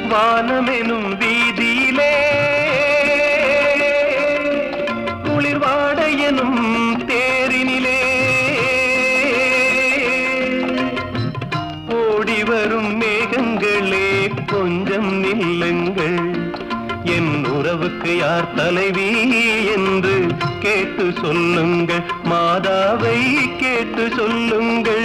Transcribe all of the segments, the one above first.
வானமெனும் வீதியிலே குளிர்வாடையெனும் தேரினிலே ஓடி வரும் மேகங்களே கொஞ்சம் நில்லுங்கள், என் உறவுக்கு யார் தலைவி என்று கேட்டு சொல்லுங்கள், மாதாவை கேட்டு சொல்லுங்கள்.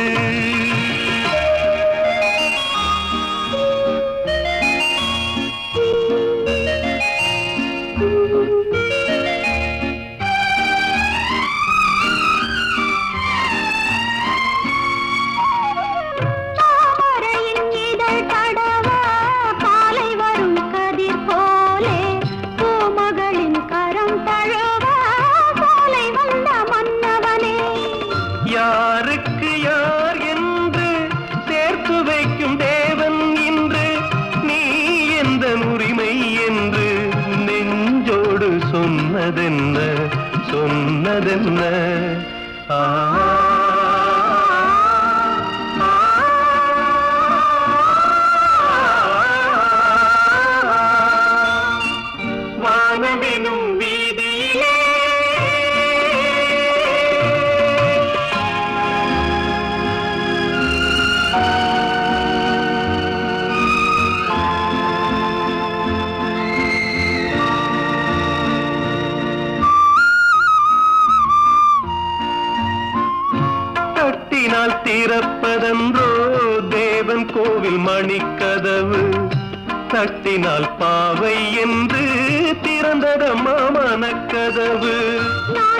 யாருக்கு யார் என்று சேர்த்து வைக்கும் தேவன் இன்று, நீ எந்த உரிமை என்று நெஞ்சோடு சொன்னதென்ன சொன்னதென்ன. வானமெனும் வீதியிலே தட்டினால் திறப்பதென்றோ தேவன் கோவில் மணிக்கதவு, தட்டினால் பாவை என்று திறந்ததம்மா மனக்கதவு.